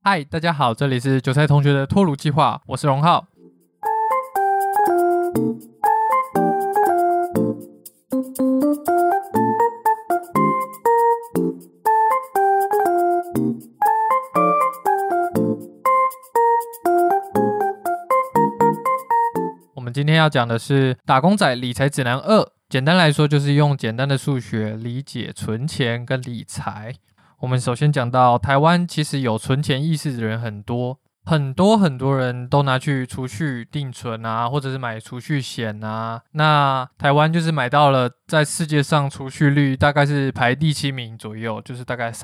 嗨，大家好，这里是韭菜同学的脱乳计划，我是荣浩。我们今天要讲的是打工仔理财指南2，简单来说就是用简单的数学理解存钱跟理财。我们首先讲到台湾其实有存钱意识的人很多人都拿去储蓄定存啊，或者是买储蓄险啊。那台湾就是买到了在世界上储蓄率大概是排第7名左右，就是大概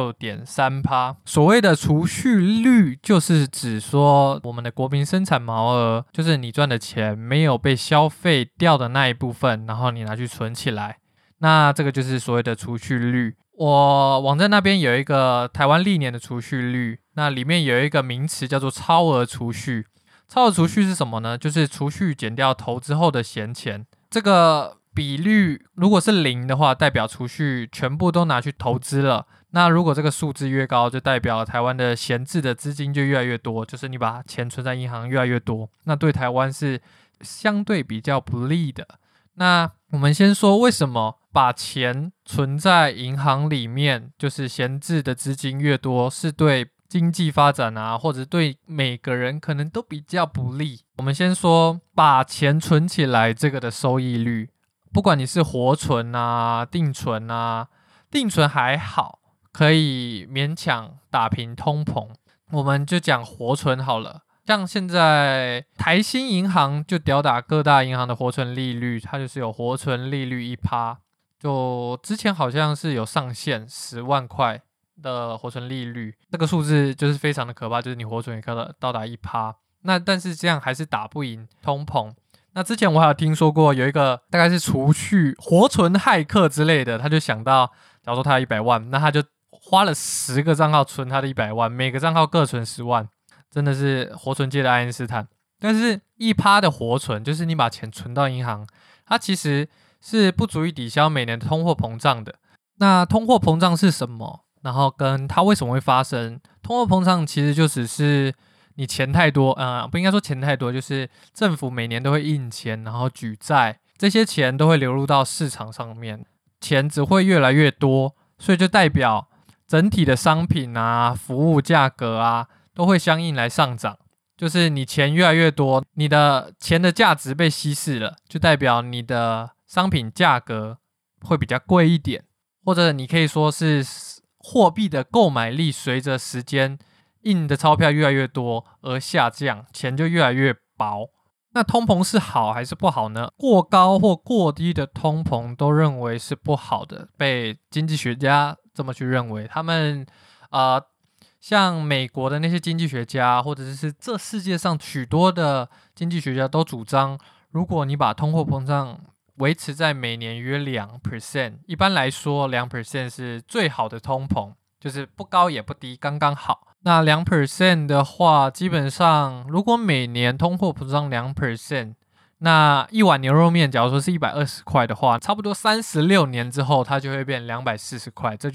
36.3%。所谓的储蓄率就是指说我们的国民生产毛额，就是你赚的钱没有被消费掉的那一部分，然后你拿去存起来，那这个就是所谓的储蓄率。我网站那边有一个台湾历年的储蓄率，那里面有一个名词叫做超额储蓄。超额储蓄是什么呢？就是储蓄减掉投资后的闲钱。这个比率如果是0的话，代表储蓄全部都拿去投资了。那如果这个数字越高，就代表台湾的闲置的资金就越来越多，就是你把钱存在银行越来越多，那对台湾是相对比较不利的。那我们先说为什么把钱存在银行里面，就是闲置的资金越多，是对经济发展啊，或者对每个人可能都比较不利。我们先说把钱存起来这个的收益率，不管你是活存啊、定存啊，定存还好，可以勉强打平通膨。我们就讲活存好了。像现在台新银行就吊打各大银行的活存利率，它就是有活存利率 1%， 就之前好像是有上限10万块的活存利率，这个数字就是非常的可怕，就是你活存也可以到达 1%， 那但是这样还是打不赢通膨。那之前我还有听说过有一个大概是储蓄活存骇客之类的，他就想到假如说他有100万，那他就花了10个账号存他的100万，每个账号各存10万，真的是活存界的爱因斯坦。但是1%的活存，就是你把钱存到银行，它其实是不足以抵消每年的通货膨胀的。那通货膨胀是什么？然后跟它为什么会发生？通货膨胀其实就只是你钱太多，不应该说钱太多，就是政府每年都会印钱，然后举债，这些钱都会流入到市场上面，钱只会越来越多，所以就代表整体的商品啊、服务价格啊都会相应来上涨。就是你钱越来越多，你的钱的价值被稀释了，就代表你的商品价格会比较贵一点，或者你可以说是货币的购买力随着时间印的钞票越来越多而下降，钱就越来越薄。那通膨是好还是不好呢？过高或过低的通膨都认为是不好的，被经济学家这么去认为。他们像美国的那些经济学家，或者是这世界上许多的经济学家都主张，如果你把通货膨胀维持在每年约 2%， 一般来说 2% 是最好的通膨，就是不高也不低，刚刚好。那 2% 的话，基本上如果每年通货膨胀 2%， 那一碗牛肉面假如说是120块的话，差不多36年之后它就会变240块，这就是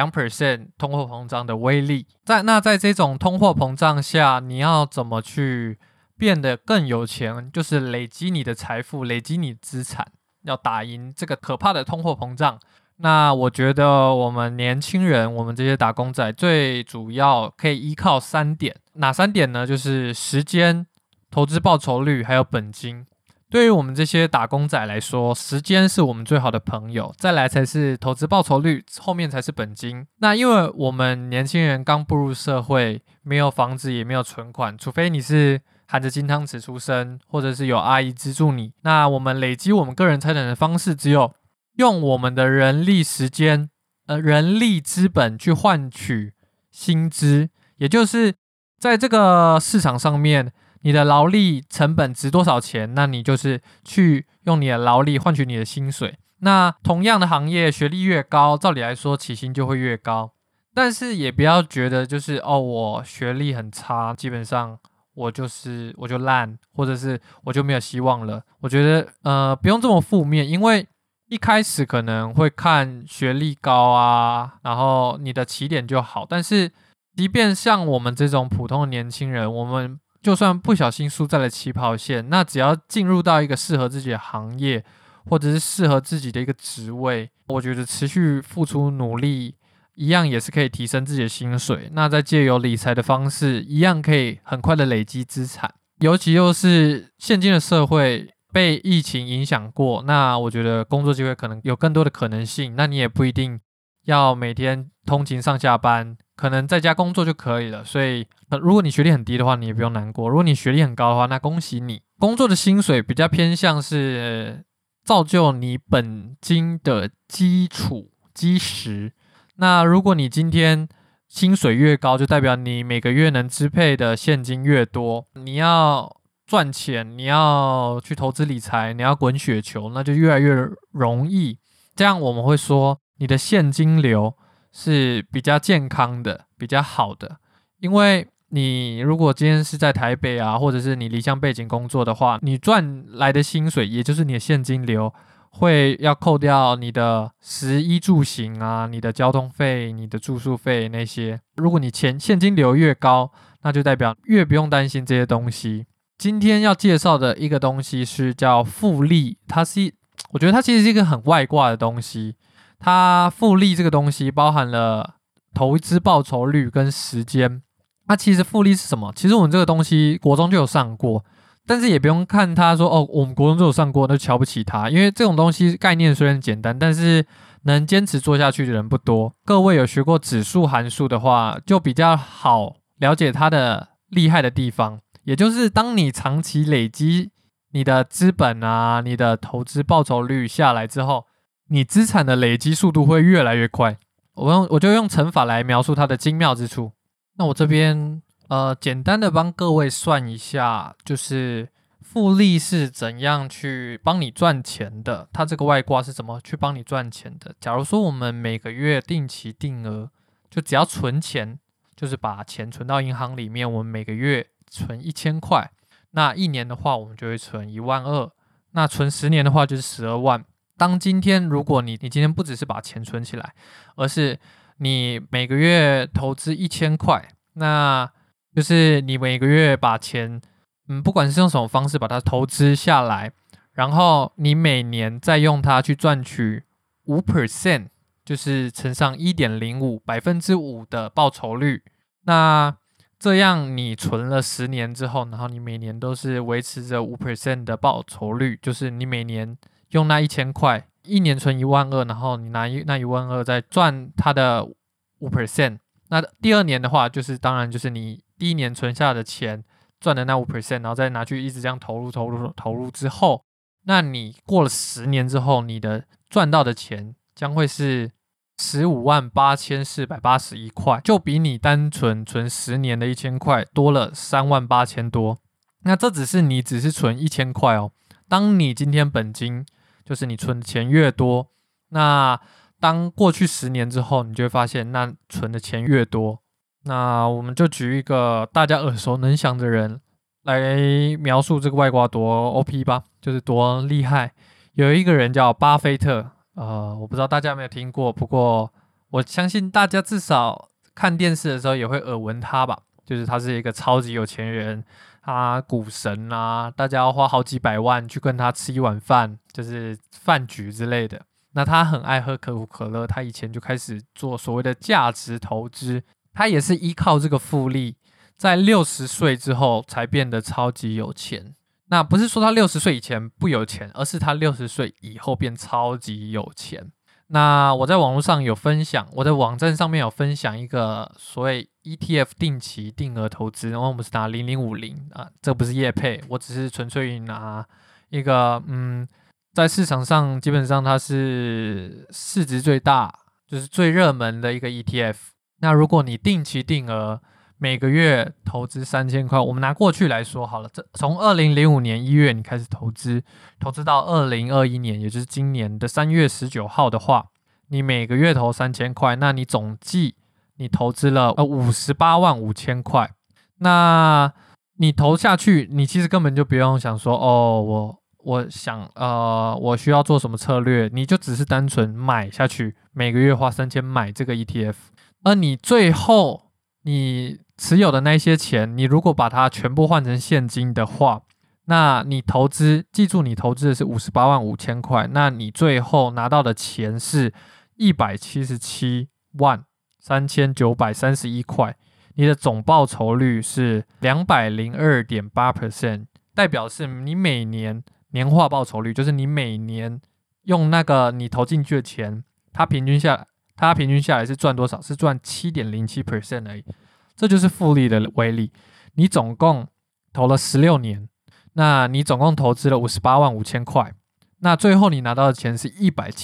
2% 通货膨胀的威力。那在这种通货膨胀下，你要怎么去变得更有钱，就是累积你的财富，累积你的资产，要打赢这个可怕的通货膨胀。那我觉得我们年轻人，我们这些打工仔最主要可以依靠3点。哪3点呢？就是时间、投资报酬率还有本金。对于我们这些打工仔来说，时间是我们最好的朋友，再来才是投资报酬率，后面才是本金。那因为我们年轻人刚步入社会，没有房子也没有存款，除非你是含着金汤匙出生，或者是有阿姨资助你，那我们累积我们个人财产的方式只有用我们的人力时间、人力资本去换取薪资，也就是在这个市场上面，你的劳力成本值多少钱，那你就是去用你的劳力换取你的薪水。那同样的行业，学历越高，照理来说起薪就会越高，但是也不要觉得就是我学历很差，基本上我就烂，或者是我就没有希望了。我觉得不用这么负面，因为一开始可能会看学历高啊，然后你的起点就好，但是即便像我们这种普通的年轻人，我们就算不小心输在了起跑线，那只要进入到一个适合自己的行业，或者是适合自己的一个职位，我觉得持续付出努力，一样也是可以提升自己的薪水。那再借由理财的方式，一样可以很快的累积资产。尤其又是现今的社会被疫情影响过，那我觉得工作机会可能有更多的可能性。那你也不一定要每天通勤上下班，可能在家工作就可以了。所以，如果你学历很低的话，你也不用难过；如果你学历很高的话，那恭喜你。工作的薪水比较偏向是造就你本金的基础基石。那如果你今天薪水越高，就代表你每个月能支配的现金越多。你要赚钱，你要去投资理财，你要滚雪球，那就越来越容易。这样我们会说，你的现金流是比较健康的，比较好的。因为你如果今天是在台北啊，或者是你离乡背景工作的话，你赚来的薪水，也就是你的现金流，会要扣掉你的食衣住行啊，你的交通费、你的住宿费那些。如果你现金流越高，那就代表越不用担心这些东西。今天要介绍的一个东西是叫复利，我觉得它其实是一个很外挂的东西。它复利这个东西包含了投资报酬率跟时间。那其实复利是什么？其实我们这个东西国中就有上过。但是也不用看他说哦，我们国中就有上过，那就瞧不起他，因为这种东西概念虽然简单，但是能坚持做下去的人不多。各位有学过指数函数的话，就比较好了解它的厉害的地方，也就是当你长期累积你的资本啊，你的投资报酬率下来之后，你资产的累积速度会越来越快。我就用乘法来描述它的精妙之处。那我这边简单的帮各位算一下，就是复利是怎样去帮你赚钱的，它这个外挂是怎么去帮你赚钱的。假如说我们每个月定期定额，就只要存钱，就是把钱存到银行里面，我们每个月存1000块，那一年的话我们就会存12000，那存10年的话就是12万。当今天如果你今天不只是把钱存起来，而是你每个月投资1000块，那就是你每个月把钱，不管是用什么方式把它投资下来，然后你每年再用它去赚取5%，就是乘上1.05%的报酬率。那这样你存了10年之后，然后你每年都是维持着5%的报酬率，就是你每年用那1000块，一年存12000，然后你拿那12000再赚它的5%。那第二年的话，当然就是你第一年存下的钱赚的那5%，然后再拿去一直这样投入之后，那你过了10年之后，你的赚到的钱将会是158481块，就比你单纯存10年的1000块多了38000多。那这只是存1000块哦。当你今天本金就是你存的钱越多，那当过去10年之后，你就会发现那存的钱越多。那我们就举一个大家耳熟能详的人来描述这个外挂多 OP 吧，就是多厉害。有一个人叫巴菲特，我不知道大家有没有听过，不过我相信大家至少看电视的时候也会耳闻他吧。就是他是一个超级有钱人，他股神啊，大家要花好几百万去跟他吃一碗饭，就是饭局之类的。那他很爱喝可口可乐，他以前就开始做所谓的价值投资，他也是依靠这个复利，在60岁之后才变得超级有钱。那不是说他60岁以前不有钱，而是他60岁以后变超级有钱。那我在网络上有分享，我在网站上面有分享一个所谓 ETF 定期定额投资，然后我们是拿0050啊，这不是业配，我只是纯粹拿一个在市场上基本上它是市值最大，就是最热门的一个 ETF。那如果你定期定额每个月投资3000块，我们拿过去来说好了，从2005年1月你开始投资到2021年，也就是今年的3月19号的话，你每个月投3000块，那你总计你投资了585000块。那你投下去，你其实根本就不用想说我想我需要做什么策略，你就只是单纯买下去，每个月花3000买这个 ETF。而你最后你持有的那些钱，你如果把它全部换成现金的话，那你投资，记住你投资的是58万5千块，那你最后拿到的钱是177万3931块，你的总报酬率是202.8%，代表是你每年年化报酬率，就是你每年用那个你投进去的钱，它平均下来是赚多少？是赚 7.07% 而已。这就是复利的威力。你总共投了16年，那你总共投资了58万5千块，那最后你拿到的钱是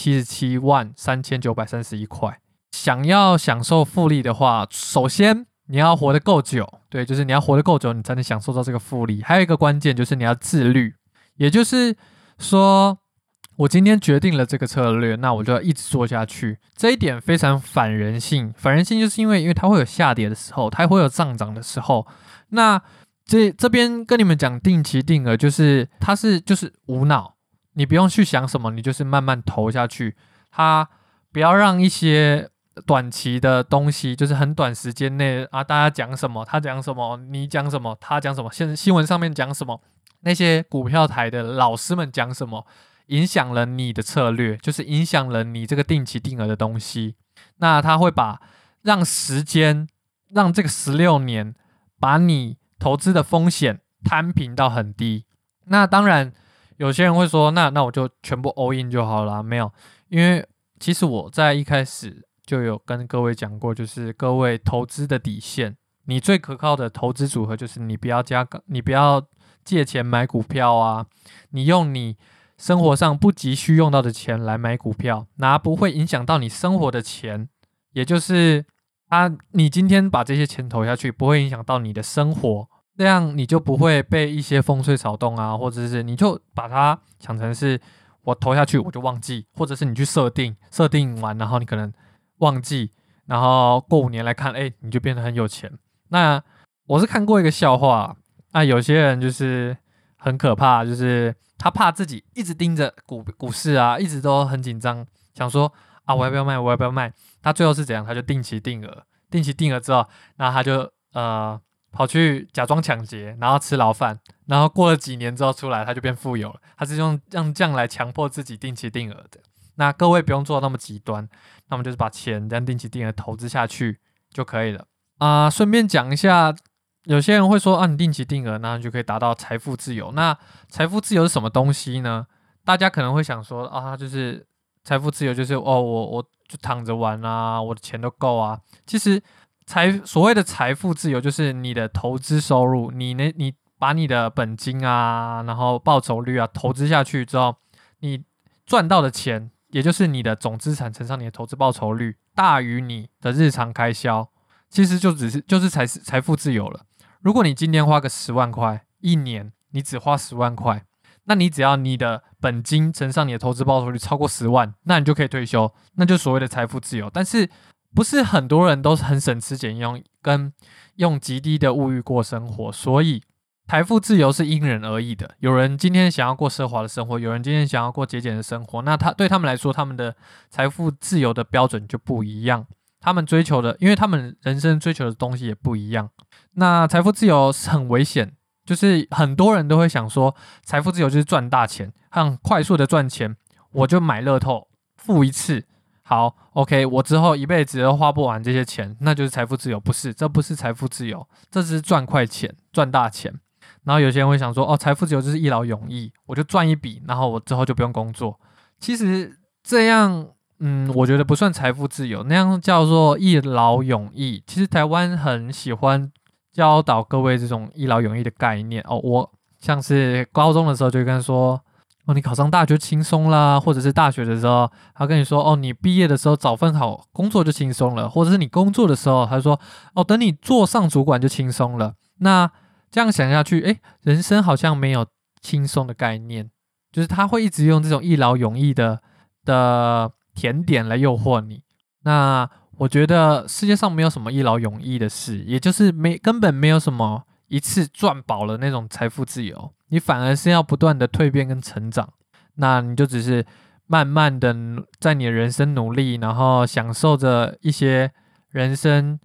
177万3931块。想要享受复利的话，首先你要活得够久，对，就是你要活得够久，你才能享受到这个复利。还有一个关键就是你要自律，也就是说，我今天决定了这个策略，那我就要一直做下去。这一点非常反人性，反人性就是因为它会有下跌的时候，它会有上涨的时候。那这边跟你们讲定期定额，就是它就是无脑，你不用去想什么，你就是慢慢投下去。它不要让一些短期的东西，就是很短时间内啊，大家讲什么，他讲什么，你讲什么，他讲什么，新闻上面讲什么，那些股票台的老师们讲什么，影响了你的策略，就是影响了你这个定期定额的东西。那他会让时间，让这个16年把你投资的风险摊平到很低。那当然，有些人会说，那我就全部 all in 就好了，没有，因为其实我在一开始就有跟各位讲过，就是各位投资的底线，你最可靠的投资组合就是你不要借钱买股票啊，你用你生活上不急需用到的钱来买股票，拿不会影响到你生活的钱，也就是你今天把这些钱投下去，不会影响到你的生活，这样你就不会被一些风吹草动啊，或者是你就把它想成是我投下去我就忘记，或者是你去设定完，然后你可能忘记，然后过5年来看，你就变得很有钱。那我是看过一个笑话，那有些人就是很可怕，就是他怕自己一直盯着股市啊，一直都很紧张，想说啊我要不要卖，他最后是怎样？他就定期定额之后，那他就跑去假装抢劫，然后吃牢饭，然后过了几年之后出来，他就变富有了。他是用这样来强迫自己定期定额的。那各位不用做那么极端，那我们就是把钱这样定期定额投资下去就可以了。顺便讲一下，有些人会说你定期定额，那你就可以达到财富自由。那财富自由是什么东西呢？大家可能会想说就是财富自由就是我就躺着玩啊，我的钱都够啊。其实所谓的财富自由就是你的投资收入，你把你的本金啊，然后报酬率啊投资下去之后，你赚到的钱，也就是你的总资产乘上你的投资报酬率大于你的日常开销，其实就是财富自由了。如果你今天花个10万块，一年你只花10万块，那你只要你的本金乘上你的投资报酬率超过10万，那你就可以退休，那就所谓的财富自由。但是不是很多人都是很省吃俭用，跟用极低的物欲过生活，所以财富自由是因人而异的。有人今天想要过奢华的生活，有人今天想要过节俭的生活，那对他们来说，他们的财富自由的标准就不一样。他们追求的，因为他们人生追求的东西也不一样。那财富自由是很危险，就是很多人都会想说，财富自由就是赚大钱，很快速的赚钱，我就买乐透，付一次。好 ，OK， 我之后一辈子都花不完这些钱，那就是财富自由。不是，这不是财富自由，这只是赚快钱，赚大钱。然后有些人会想说，财富自由就是一劳永逸，我就赚一笔，然后我之后就不用工作。其实这样，我觉得不算财富自由，那样叫做一劳永逸。其实台湾很喜欢教导各位这种一劳永逸的概念我像是高中的时候就会跟他说。你考上大学轻松啦，或者是大学的时候，他跟你说你毕业的时候找份好工作就轻松了，或者是你工作的时候，他说等你做上主管就轻松了。那这样想下去，人生好像没有轻松的概念，就是他会一直用这种一劳永逸的甜点来诱惑你。那我觉得世界上没有什么一劳永逸的事，也就是根本没有什么一次赚饱了那种财富自由。你反而是要不断的蜕变跟成长，那你就只是慢慢的在你的人生努力，然后享受着一些人生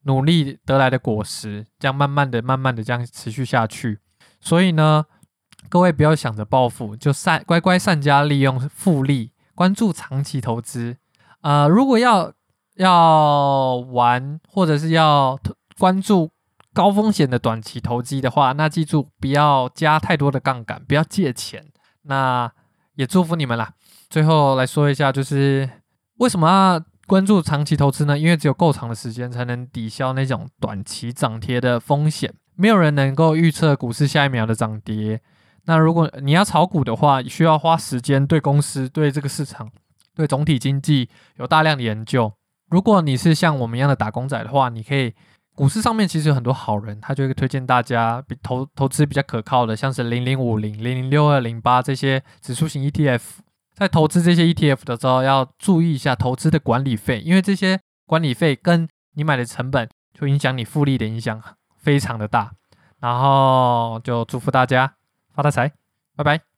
努力得来的果实，这样慢慢的这样持续下去。所以呢，各位不要想着暴富，就乖乖善加利用复利，关注长期投资。如果要玩或者是要关注高风险的短期投机的话，那记住不要加太多的杠杆，不要借钱。那也祝福你们啦。最后来说一下，就是为什么要关注长期投资呢？因为只有够长的时间才能抵消那种短期涨跌的风险。没有人能够预测股市下一秒的涨跌。那如果你要炒股的话，需要花时间对公司、对这个市场、对总体经济有大量的研究。如果你是像我们一样的打工仔的话，你可以股市上面其实有很多好人，他就会推荐大家投资比较可靠的，像是0050、006208这些指数型 ETF。在投资这些 ETF 的时候，要注意一下投资的管理费，因为这些管理费跟你买的成本就影响你复利的影响非常的大。然后就祝福大家发大财，拜拜。